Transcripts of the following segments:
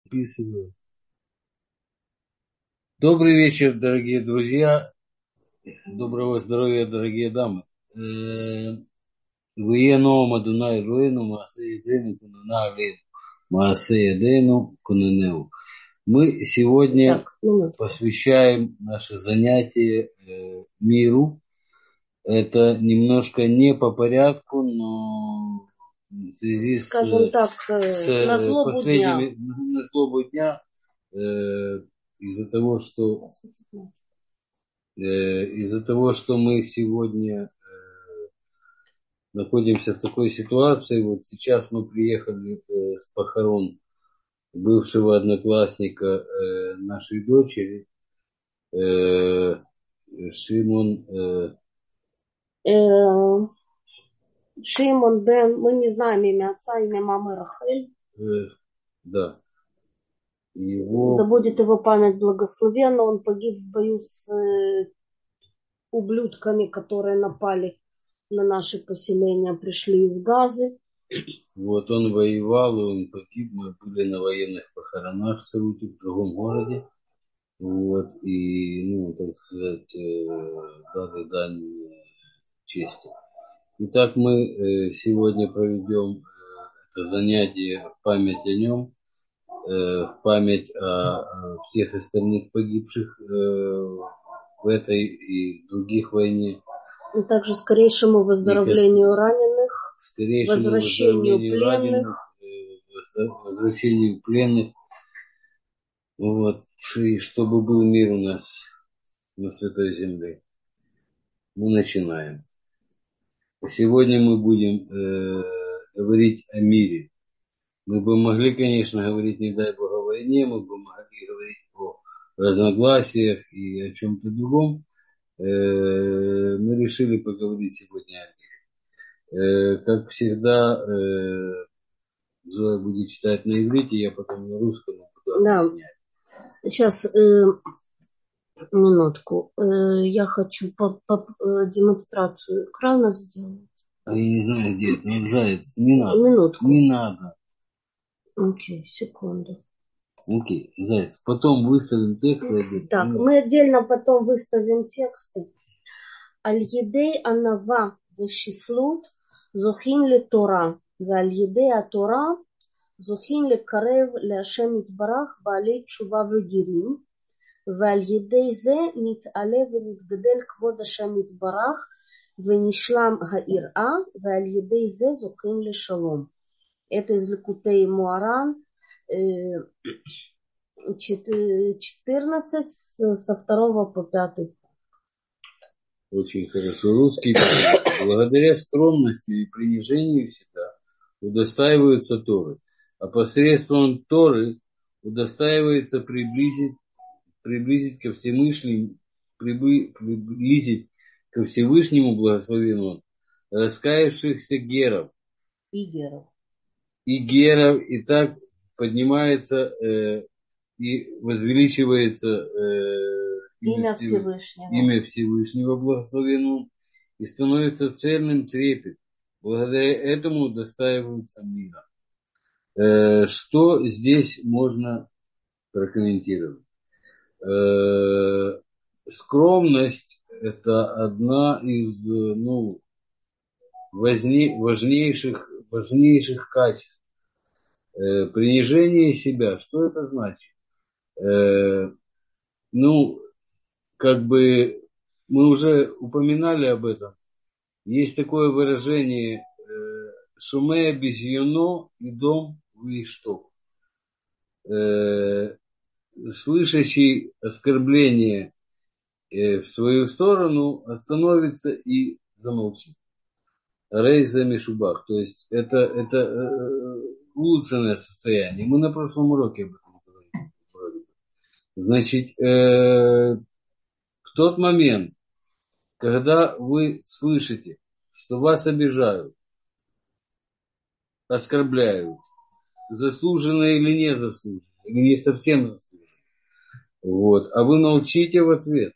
Записываю. Добрый вечер, дорогие друзья. Доброго здоровья, дорогие дамы. Воено Мадунай Руэну Маасе Едену Кунана Алейну Маасе Едену Кунанеу. Мы сегодня посвящаем наше занятие миру. Это немножко не по порядку, но в связи скажем так, на злобу дня. На злобу дня, из-за того, что мы сегодня находимся в такой ситуации, вот сейчас мы приехали с похорон бывшего одноклассника нашей дочери, Шимон. Шимон Бен, мы не знаем имя отца, имя мамы Рахель. Да. Да будет его память благословенна. Он погиб в бою с ублюдками, которые напали на наши поселения, пришли из Газы. Вот он воевал, и он погиб. Мы были на военных похоронах в Сауте, в другом городе. Вот, и, так сказать, дали дань чести. Итак, мы сегодня проведем это занятие в память о нем, в память о всех остальных погибших в этой и других войне. И также скорейшему выздоровлению раненых, возвращению пленных, вот, и чтобы был мир у нас на Святой Земле. Мы начинаем. Сегодня мы будем говорить о мире. Мы бы могли, конечно, говорить, не дай Бог, о войне, мы бы могли говорить о разногласиях и о чем-то другом. Мы решили поговорить сегодня о мире. Как всегда, Зоя будет читать на иврите, я потом на русском буду объяснять. Сейчас, минутку. Я хочу демонстрацию экрана сделать. Я не знаю, где это. Ну, Заяц, не надо. Минутку. Не надо. Окей, секунду. Окей, Заяц. Потом выставим текст. Так, мы отдельно потом выставим тексты. Аль-Едей Анава Вешифлут Зохин ле Тора. Валь-Едей Атора Зохин ле Карев ле Ашем Итбарах Баалей Чува Вегирим. ועל-ידי זה נתעלה ונתגדל כבוד השם יתברך ונשלם היראה ועל-ידי זה זוכים לשלום. Это из Ликутей Муаран 14 со 2 по 5. Очень хорошо. Русский. Благодаря скромности и принижению себя удостаиваются Торы, а посредством Торы удостаивается приблизить ко Всевышнему благословенному раскаявшихся геров. И так поднимается и возвеличивается имя Всевышнего благословенного и становится цельным трепет. Благодаря этому удостаиваются мира. Что здесь можно прокомментировать? Скромность – это одна из важнейших качеств. Принижение себя, что это значит? Мы уже упоминали об этом. Есть такое выражение «шумея безюно и дом вишток». Слышащий оскорбление в свою сторону остановится и замолчит. Рейза Мишубах. То есть это улучшенное состояние. Мы на прошлом уроке об этом говорили. Значит, в тот момент, когда вы слышите, что вас обижают, оскорбляют, заслуженно или не заслуженно, или не совсем заслуженно, вот, а вы молчите в ответ,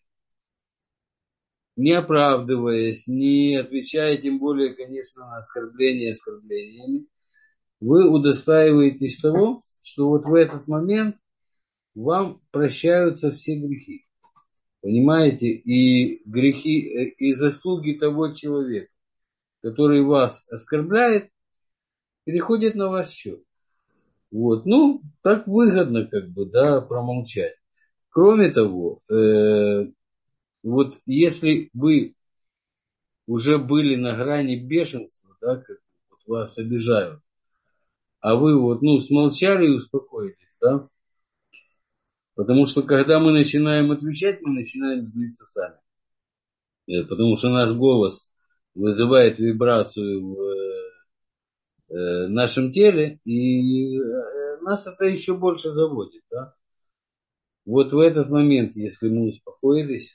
не оправдываясь, не отвечая, тем более, конечно, на оскорбления оскорблениями, вы удостаиваетесь того, что вот в этот момент вам прощаются все грехи. Понимаете? И грехи, и заслуги того человека, который вас оскорбляет, переходят на ваш счет. Вот. Ну, так выгодно, как бы, да, промолчать. Кроме того, вот если вы уже были на грани бешенства, да, как вот вас обижают, а вы вот, ну, смолчали и успокоились, да, потому что когда мы начинаем отвечать, мы начинаем злиться сами. Потому что наш голос вызывает вибрацию в нашем теле, и нас это еще больше заводит, да. Вот в этот момент, если мы успокоились,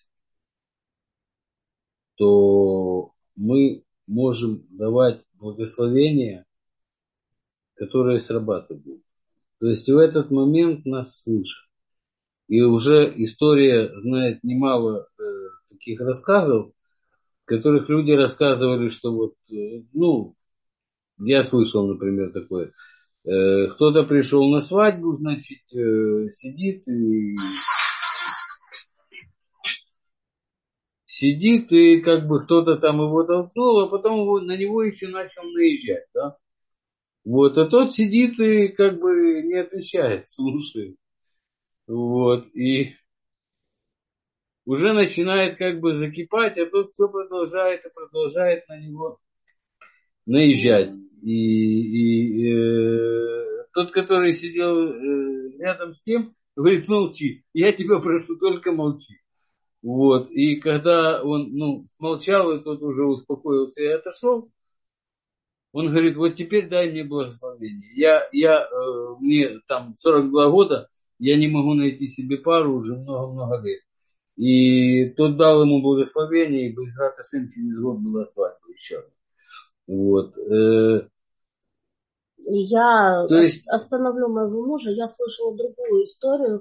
то мы можем давать благословения, которые срабатывают. То есть в этот момент нас слышат. И уже история знает немало таких рассказов, в которых люди рассказывали, что вот, ну, я слышал, например, такое. Кто-то пришел на свадьбу, значит, сидит и как бы кто-то там его толкнул, а потом на него еще начал наезжать, да. Вот, а тот сидит и как бы не отвечает, слушает. Вот, и уже начинает как бы закипать, а тот все продолжает и продолжает на него наезжать. Тот, который сидел рядом с тем, говорит, молчи, я тебя прошу, только молчи. Вот, и когда он, ну, молчал, и тот уже успокоился и отошел, он говорит, вот теперь дай мне благословение. Мне там 42 года, я не могу найти себе пару уже много-много лет. И тот дал ему благословение, и Байзрат Ашем через год была свадьба еще. Вот. Я То есть, остановлю моего мужа. Я слышала другую историю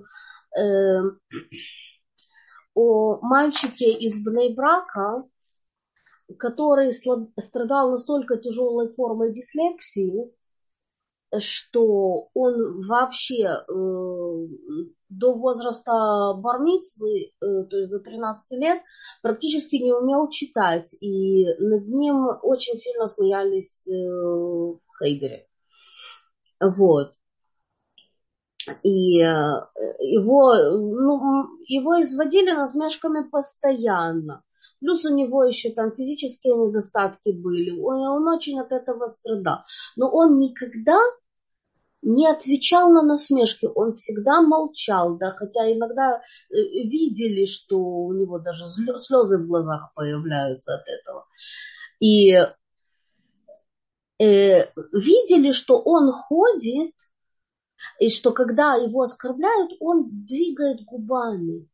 о мальчике из Бней-Брака, который страдал настолько тяжелой формой дислексии, что он вообще до возраста бар-мицвы, то есть до 13 лет, практически не умел читать. И над ним очень сильно смеялись в Хейдере. Вот. И его изводили насмешками постоянно. Плюс у него еще там физические недостатки были. Он очень от этого страдал. Но он никогда не отвечал на насмешки. Он всегда молчал. Да, хотя иногда видели, что у него даже слезы в глазах появляются от этого. И видели, что он ходит, и что когда его оскорбляют, он двигает губами.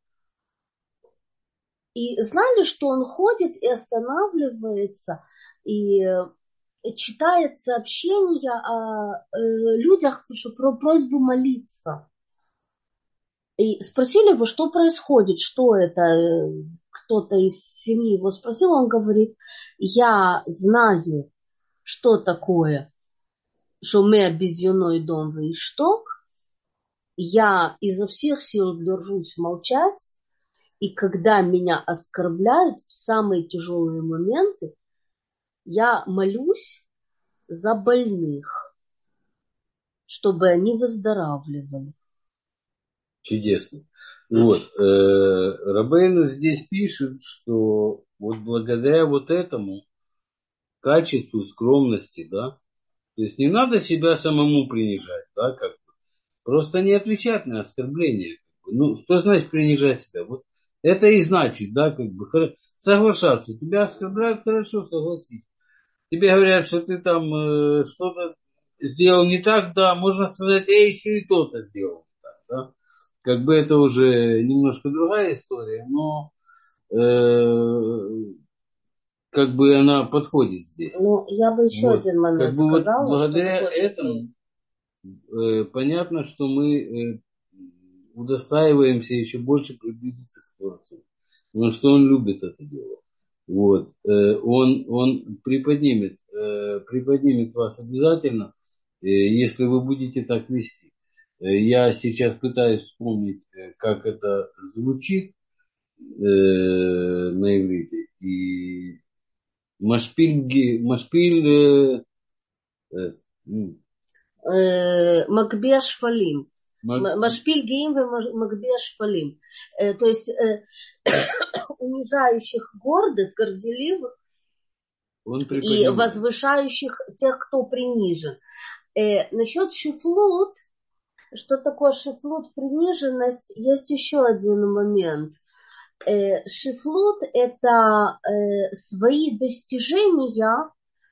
И знали, что он ходит и останавливается, и читает сообщения о людях, про просьбу молиться. И спросили его, что происходит, что это, кто-то из семьи его спросил, он говорит, я знаю, что такое шумея безюной дом и шток, я изо всех сил держусь молчать, и когда меня оскорбляют в самые тяжелые моменты, я молюсь за больных, чтобы они выздоравливали. чудесно. Вот. Рабейну здесь пишет, что вот благодаря вот этому качеству скромности, да, то есть не надо себя самому принижать, да, как бы. Просто не отвечать на оскорбления. Ну, что значит принижать себя? Вот это и значит, да, как бы соглашаться. Тебя оскорбляют, хорошо, согласись. Тебе говорят, что ты там что-то сделал не так, да, можно сказать, я еще и то-то сделал не так, да. Как бы это уже немножко другая история, но как бы она подходит здесь. Ну, я бы еще Вот. один Как момент бы вот сказала, что благодаря такое этому понятно, что мы удостаиваемся еще больше приблизиться к Творцу. Потому что он любит это дело. Вот. Он приподнимет вас обязательно. если вы будете так вести. Я сейчас пытаюсь вспомнить, как это звучит на иврите. И Машпиль Макбеа Шфалим. Мак- Машпиль Геим и Макбеа Шфалим. То есть унижающих гордых, горделивых он и приподнимает. возвышающих тех, кто принижен. Насчет шифлут, что такое шифлут, приниженность, есть еще один момент. Шифлут – это свои достижения,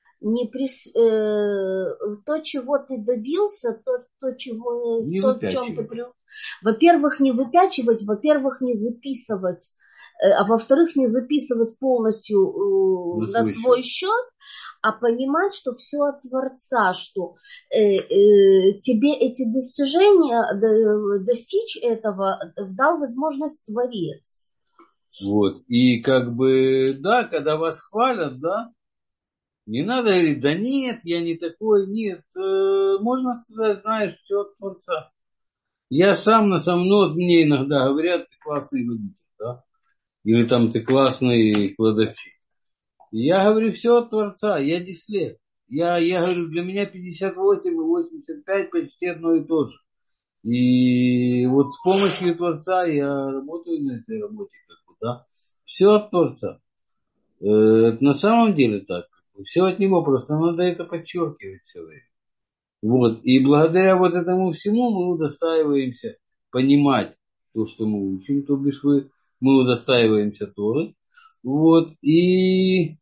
то, чего ты добился, Не то, в чем ты... выпячивать. Во-первых, не выпячивать, во-первых, не записывать, а во-вторых, не записывать полностью на свой счет, а понимать, что все от Творца, что тебе эти достижения, достичь этого дал возможность Творец. Вот. И как бы, да, когда вас хвалят, да, не надо говорить, да нет, я не такой, нет. Можно сказать, знаешь, все от Творца. Я сам со мной, мне иногда говорят, ты классный водитель, да, или там ты классный кладовщик. Я говорю, все от Творца, я 10 лет. Я говорю, для меня 58 и 85 почти одно и то же. И вот с помощью Творца я работаю на этой работе, как бы, да. Все от Творца. Это на самом деле так. Все от Него, просто надо это подчеркивать все время. Вот. И благодаря вот этому всему мы удостаиваемся понимать то, что мы учим, то бишь мы удостаиваемся Торы. Вот. И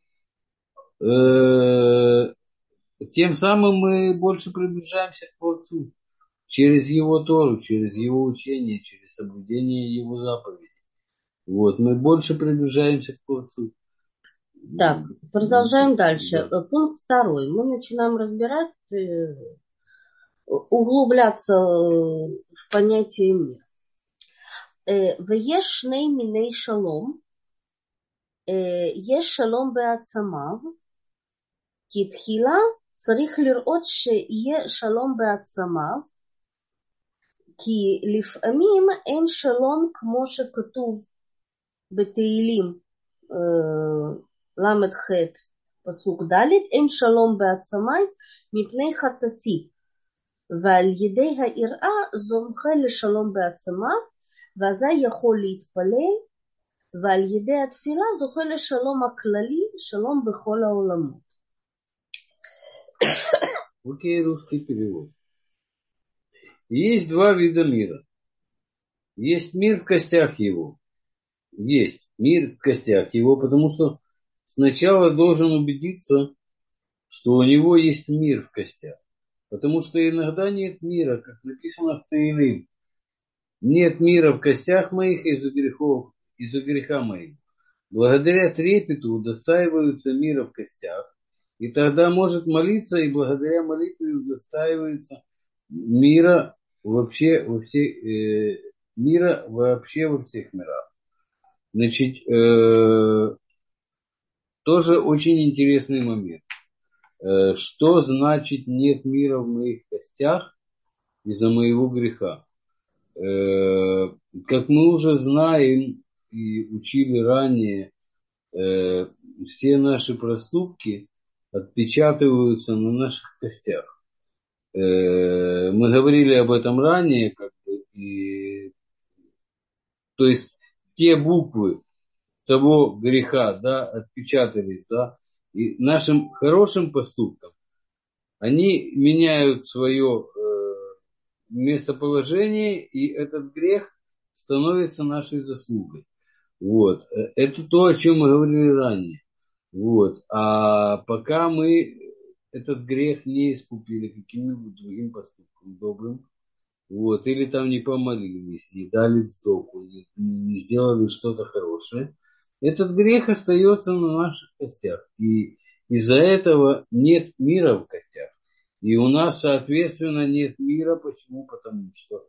тем самым мы больше приближаемся к Творцу через Его Тору, через Его учение, через соблюдение Его заповедей. Вот. Мы больше приближаемся к Творцу. Так, продолжаем дальше. Да. Пункт 2. Мы начинаем разбирать, углубляться в понятие мира. ויש שני מיני שלום, יש שלום בעצמיו, כי תחילה צריך לראות שיהיה שלום בעצמיו, כי לפעמים אין שלום כמו שכתוב בתהילים ל"ח פסוק ד', אין שלום בעצמיי מפני חטאתי, ועל ידי היראה זוכה לשלום בעצמיו, ואזי יכול להתפלל, ועל ידי התפילה זוכה לשלום הכללי, שלום בכל העולמות. Окей, русский перевод. Есть два вида мира. Есть мир в костях его. Есть мир в костях его, потому что сначала должен убедиться, что у него есть мир в костях. Потому что иногда нет мира, как написано в Таилим. Нет мира в костях моих из-за грехов, из-за греха моих. Благодаря трепету удостаиваются мира в костях. И тогда может молиться, и благодаря молитве удостаивается мира вообще во всех, мира вообще во всех мирах. Значит, тоже очень интересный момент. Что значит нет мира в моих костях из-за моего греха? Как мы уже знаем и учили ранее, все наши проступки отпечатываются на наших костях. Мы говорили об этом ранее, как бы, и, то есть те буквы того греха, да, отпечатались, да, и нашим хорошим поступкам они меняют свое местоположение, и этот грех становится нашей заслугой. Вот. Это то, о чем мы говорили ранее. Вот. А пока мы этот грех не искупили каким-нибудь другим поступком добрым, вот, или там не помолились, не дали цдоку, не сделали что-то хорошее, этот грех остается на наших костях. И из-за этого нет мира в костях. И у нас, соответственно, нет мира. Почему? Потому что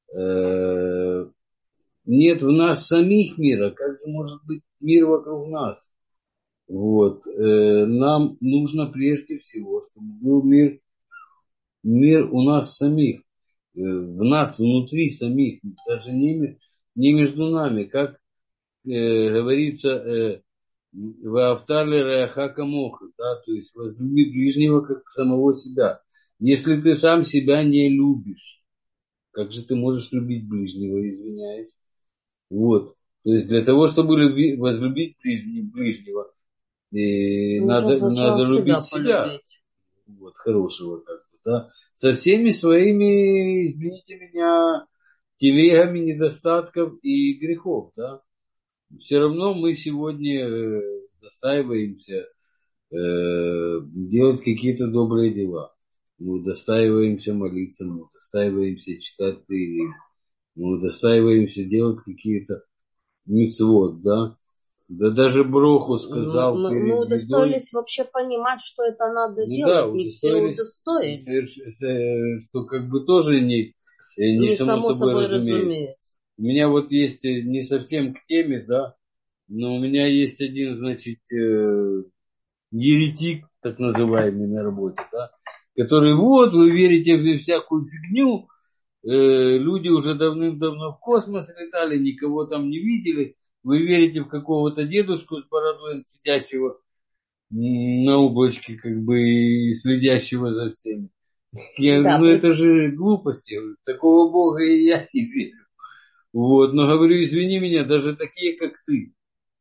нет в нас самих мира. Как же может быть мир вокруг нас? Вот. Нам нужно прежде всего, чтобы был мир Мир у нас самих, в нас, внутри самих, даже не между нами. Как говорится, Ваавтали Реаха Камоха, да, то есть возлюби ближнего как самого себя. Если ты сам себя не любишь, как же ты можешь любить ближнего, извиняюсь? Вот. То есть для того, чтобы возлюбить ближнего, Нужно сначала надо себя любить себя. полюбить. Вот, хорошего как бы, да. Со всеми своими, извините меня, телегами недостатков и грехов, да. Все равно мы сегодня достаиваемся делать какие-то добрые дела. Мы удостаиваемся молиться, мы удостаиваемся читать Таилим, мы удостаиваемся делать какие-то мицвот, да. Да даже Броху сказал Мы перед едой. удостоились вообще понимать, что это надо Ну да, делать. Не все удостоились, удостоились. что как бы тоже не Не само само собой собой разумеется. разумеется. У меня вот есть не совсем к теме, да, но у меня есть один, значит, еретик, так называемый на работе, да, который вот, вы верите в всякую фигню, люди уже давным-давно в космос летали, никого там не видели, вы верите в какого-то дедушку с бородой, сидящего на облачке, как бы, и следящего за всеми. Я говорю, Да, ну это же глупости, в такого Бога и я не верю. Вот, но говорю, извини меня, даже такие, как ты,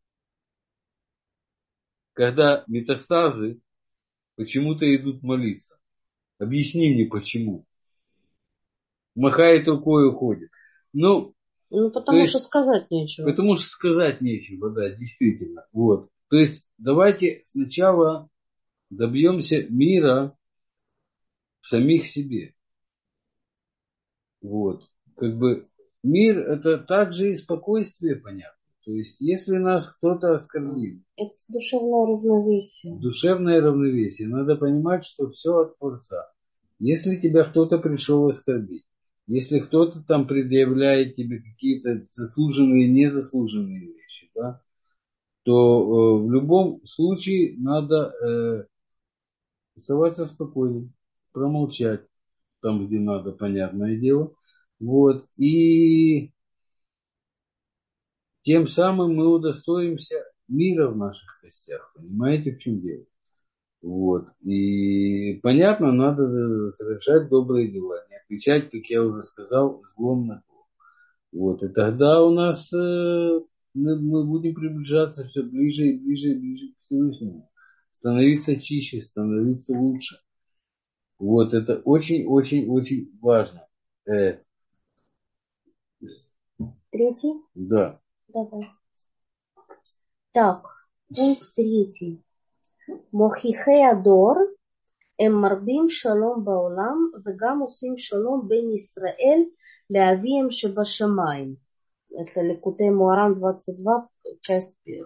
когда метастазы почему-то идут молиться. Объясни мне, почему. Махает рукой и уходит. Ну, ну то потому что есть, сказать нечего. потому что сказать нечего, да, действительно. Вот. То есть, давайте сначала добьемся мира в самих себе. Вот. Как бы мир это также и спокойствие, понятно. То есть, если нас кто-то оскорбил, Это душевное равновесие. душевное равновесие, надо понимать, что все от Творца. Если тебя кто-то пришел оскорбить, если кто-то там предъявляет тебе какие-то заслуженные и незаслуженные вещи, да, то в любом случае надо оставаться спокойным, промолчать там, где надо, понятное дело. Вот. И тем самым мы удостоимся мира в наших костях. Понимаете, в чем дело? Вот. И понятно, надо совершать добрые дела, не отвечать, как я уже сказал, злом на зло. Вот. И тогда у нас мы будем приближаться все ближе и ближе и ближе к Всевышнему. Становиться чище, становиться лучше. Вот это очень-очень-очень важно. Третий? Да. Давай. Так, пункт третий. מוכיחי הדור הם מרבים שלום בעולם וגם עושים שלום בין ישראל לאביהם שבשמיים. Это Ликутей Муаран 22, часть 1.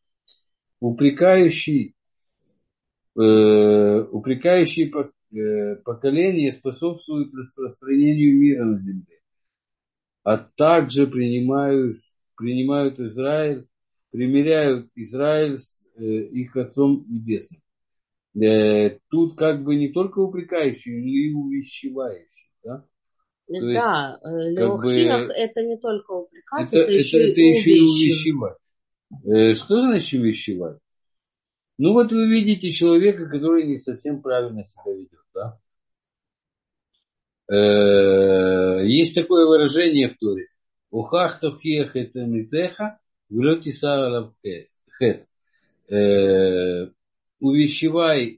Упрекающий поколение способствует распространению мира на земле, а также принимают Израиль, примиряют Израиль с их Отцом Небесным. Тут как бы не только упрекающий, но и увещевающий. Да? То есть, Да, как бы, Леохиах это не только упрекать, это, это это, еще и это еще и увещевать. увещевать. Что значит увещевать? Ну вот вы видите человека, который не совсем правильно себя ведет. Да? Есть такое выражение в Торе. Ухах тохиях это митеха, влети саралав хет. Увещевай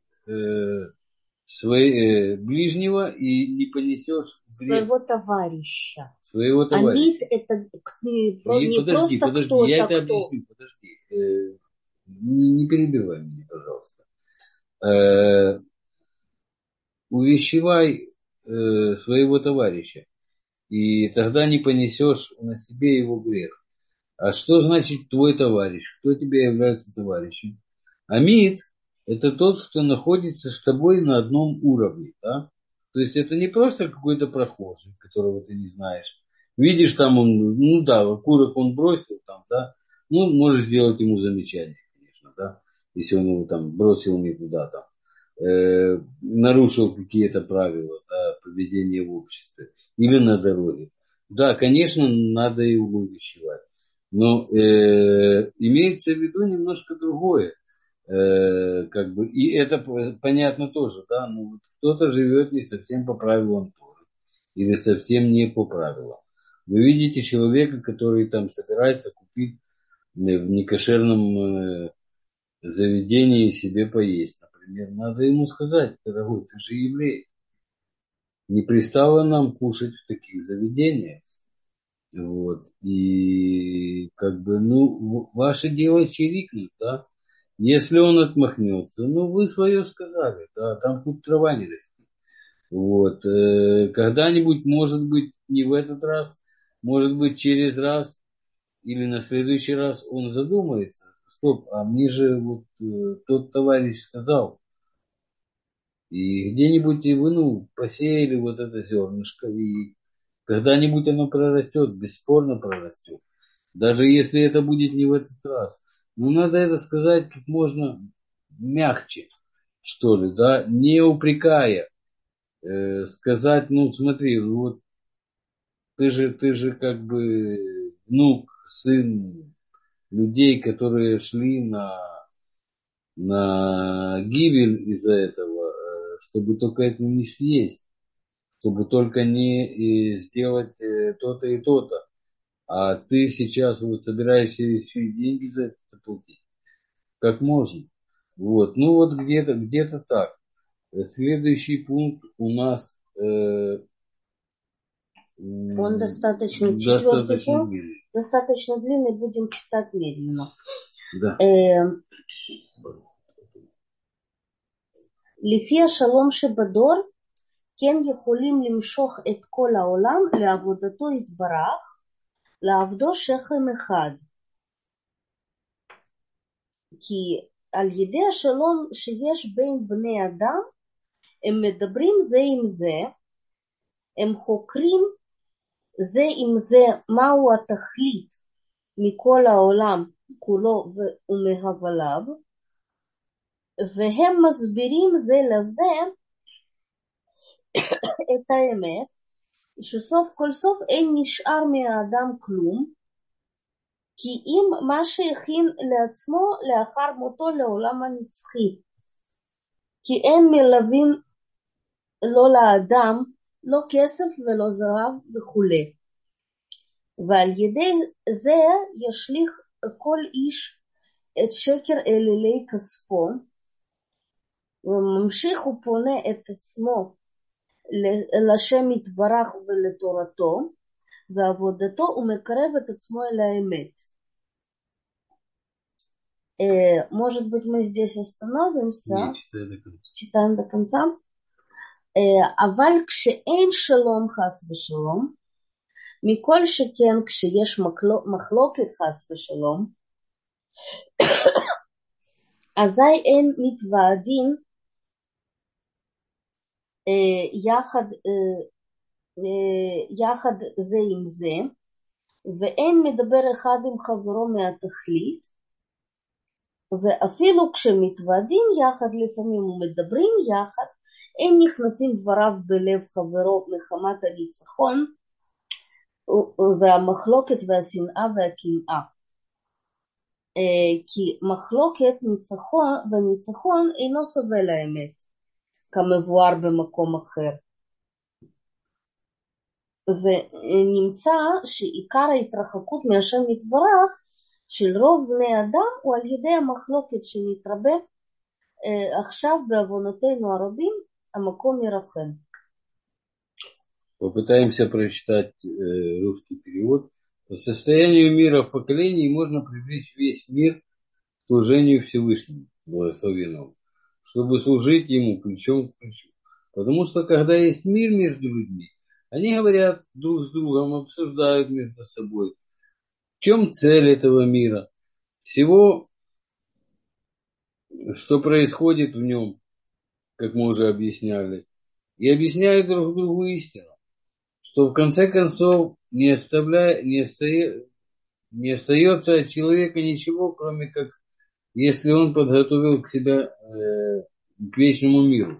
ближнего и не понесешь вред Своего товарища. своего Амид товарища. это не Подожди, просто я кто-то, это кто. объясню, подожди. Не перебивай меня, пожалуйста. Увещевай своего товарища, и тогда не понесешь на себе его грех. А что значит твой товарищ? Кто тебе является товарищем? Амид– это тот, кто находится с тобой на одном уровне. Да? То есть это не просто какой-то прохожий, которого ты не знаешь. Видишь, там он, ну да, окурок он бросил, там, да, ну, можешь сделать ему замечание, конечно, да, если он его там бросил не туда, там. нарушил какие-то правила, да, поведения в обществе или на дороге. Да, конечно, надо его увещевать. Но имеется в виду немножко другое. Как бы, и это понятно тоже, да, ну, вот кто-то живет не совсем по правилам Торы, или совсем не по правилам. Вы видите человека, который там собирается купить в некошерном заведении себе поесть, например. Надо ему сказать: дорогой, ты же еврей, не пристало нам кушать в таких заведениях. Вот. И как бы, ну, ваше дело чирикнуть, да. Если он отмахнется, ну, вы свое сказали, да, там хоть трава не растет. Вот. Когда-нибудь, может быть, не в этот раз, может быть, через раз или на следующий раз он задумается: стоп, а мне же вот тот товарищ сказал. И где-нибудь и вы, ну, посеяли вот это зернышко, и когда-нибудь оно прорастет, бесспорно прорастет. Даже если это будет не в этот раз. Но надо это сказать как можно мягче, что ли, да, не упрекая. Сказать: ну, смотри, ну вот ты же как бы внук, сын людей, которые шли на гибель из-за этого, чтобы только это не съесть, чтобы только не сделать то-то и то-то. А ты сейчас вот собираешься еще и деньги за это заплатить. Как можно? Вот. Ну вот где-то так. Следующий пункт у нас Он достаточно, четвертый достаточно пункт, длинный. достаточно длинный, будем читать медленно. Да. לפי השלום שבדור, כן יכולים למשוך את כל העולם לעבודתו יתברך, לעבדו שכם אחד. כי על ידי השלום שיש בין בני אדם, הם מדברים זה עם זה, הם חוקרים זה עם זה מהו התכלית מכל העולם כולו ומהבליו, והם מסבירים זה לזה את האמת, שסוף כל סוף אין נשאר מהאדם כלום, כי אם מה שהכין לעצמו לאחר מותו לעולם הנצחי, כי אין מלווין לא לאדם, לא כסף ולא זהב וכו'. ועל ידי זה ישליך כל איש את שקר אלילי כספו, וממשיך ופונה את עצמו לשם יתברך ולתורתו, ועבודתו ומקרב את עצמו אל האמת. Может быть, мы здесь остановимся. Читаем до конца. אבל כשאין שלום חס ושלום, מכל שכן כשיש מחלוקת חס ושלום, אזי אין מתוועדים יחד זה עם זה, ואין מדבר אחד עם חברו מהתכלית, ואפילו כשמתוועדים יחד לפעמים ומדברים יחד, אין נכנסים דבריו בלב חברו מחמת הניצחון, והמחלוקת והשנאה והקנאה. כי מחלוקת וניצחון אינו סובל האמת, כמבואר במקום אחר. ונמצא שעיקר ההתרחקות מהשם יתברך של רוב בני אדם הוא על ידי המחלוקת שנתרבה עכשיו בעוונותינו הרבים, המקום ירחם. Попытаемся прочитать русский перевод. По состоянию мира в поколении можно привлечь весь мир к служению Всевышнему, благословенному, чтобы служить ему плечом к плечу. Потому что когда есть мир между людьми, они говорят друг с другом, обсуждают между собой, в чем цель этого мира, всего, что происходит в нем, как мы уже объясняли, и объясняют друг другу истину, что в конце концов не остается от человека ничего, кроме как если он подготовил к себе к вечному миру.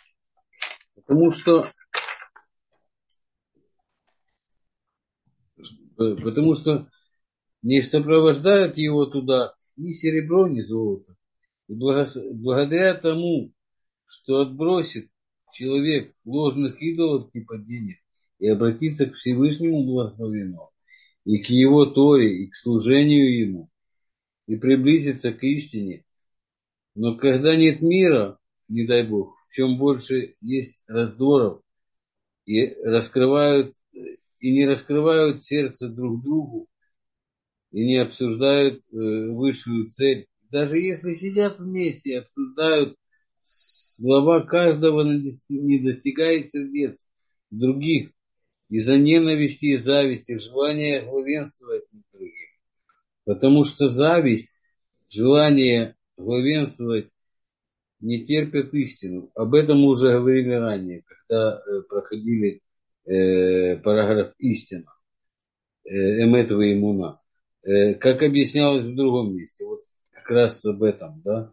Потому что не сопровождают его туда ни серебро, ни золото. И благодаря тому, что отбросит человек ложных идолов типа денег и обратится к Всевышнему благословенному, и к его Торе, и к служению ему, и приблизиться к истине. Но когда нет мира, не дай Бог, в чем больше есть раздоров, и не раскрывают сердце друг другу, и не обсуждают высшую цель. Даже если сидят вместе и обсуждают, слова каждого не достигает сердец других из-за ненависти и зависти, желания главенствовать над другим. Потому что зависть, желание главенствовать не терпят истину. Об этом мы уже говорили ранее, когда проходили параграф истина. Эмет ва имуна. Как объяснялось в другом месте. Вот как раз об этом, да.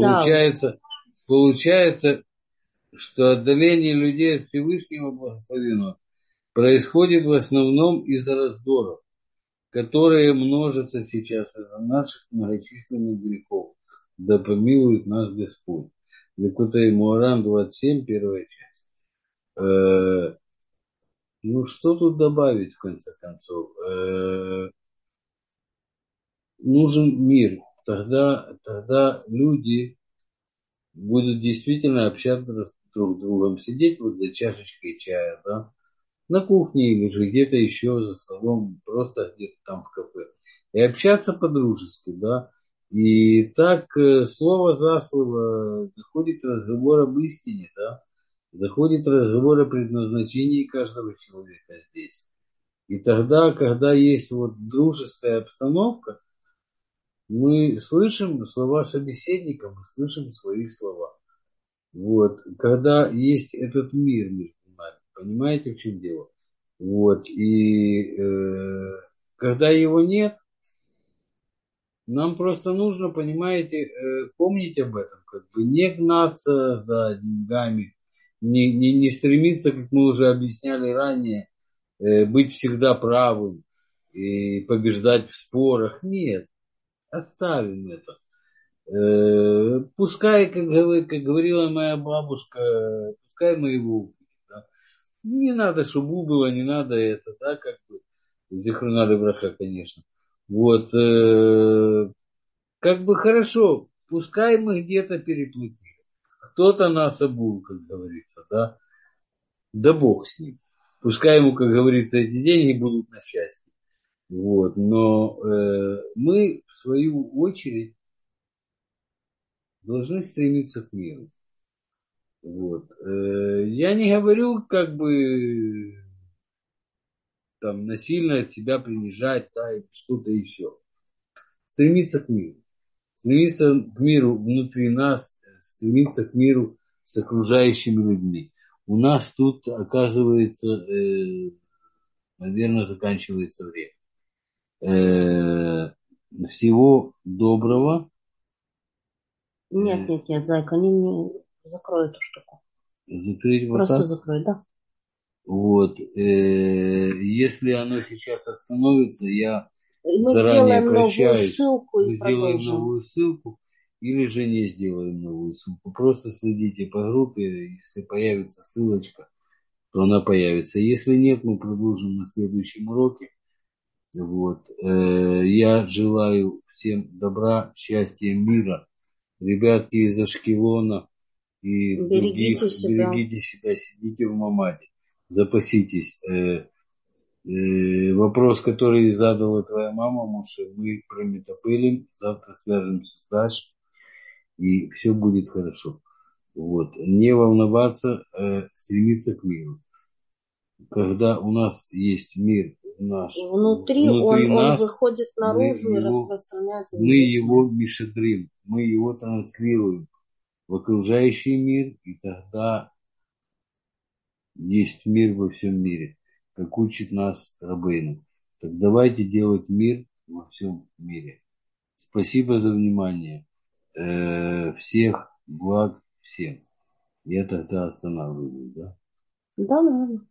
Получается, что отдаление людей от Всевышнего Благословенного происходит в основном из-за раздоров, которые множатся сейчас из-за наших многочисленных грехов. Да помилует нас Господь. Ликутей Муарам 27, первая часть. Ну, что тут добавить, в конце концов? Нужен мир. Тогда люди будут действительно общаться друг с другом, сидеть вот за чашечкой чая, да, на кухне или же где-то еще за столом, просто где-то там в кафе. И общаться по-дружески, да. И так слово за слово заходит разговор об истине, да. Заходит разговор о предназначении каждого человека здесь. И тогда, когда есть вот дружеская обстановка, мы слышим слова собеседника, мы слышим свои слова. Вот. Когда есть этот мир между нами, понимаете, в чем дело? Вот. И когда его нет, нам просто нужно, понимаете, помнить об этом, как бы не гнаться за деньгами, не стремиться, как мы уже объясняли ранее, быть всегда правым и побеждать в спорах. Нет, оставим это. Пускай, как говорила моя бабушка, пускай мы его убьем. Да? Не надо, чтобы убыло, не надо это, да, как бы. Зихруна браха, конечно. Вот, как бы хорошо, пускай мы где-то переплатили. Кто-то нас обул, как говорится, да. Да бог с ним. Пускай ему, как говорится, эти деньги будут на счастье. Вот, но мы, в свою очередь, должны стремиться к миру. Вот. Я не говорю, как бы там насильно от себя принижать, да, или что-то еще. Стремиться к миру. Стремиться к миру внутри нас, стремиться к миру с окружающими людьми. У нас тут, оказывается, наверное, заканчивается время. Всего доброго. Нет, зайка, они не закроют эту штуку. Закрыть вот Просто так? закрой, да. Вот. Если оно сейчас остановится, я Мы заранее сделаем новую прощаюсь. ссылку Мы и сделаем продолжим. новую ссылку или же не сделаем новую ссылку. Просто следите по группе. Если появится ссылочка, то она появится. Если нет, мы продолжим на следующем уроке. Вот. Я желаю всем добра, счастья, мира. Ребятки из Ашкелона и Берегите других, себя. берегите себя, сидите в мамаде, запаситесь. Вопрос, который задала твоя мама, Муша, мы прометопылим, завтра свяжемся с Дашей, и все будет хорошо. Вот. Не волноваться, стремиться к миру. Когда у нас есть мир наш, Внутри он нас, выходит наружу и распространяется. мы его мишадрим, мы его транслируем в окружающий мир, и тогда есть мир во всем мире, как учит нас Рабейну. Так давайте делать мир во всем мире. Спасибо за внимание. Всех благ. всем. Я тогда останавливаюсь, да? Да, наверное.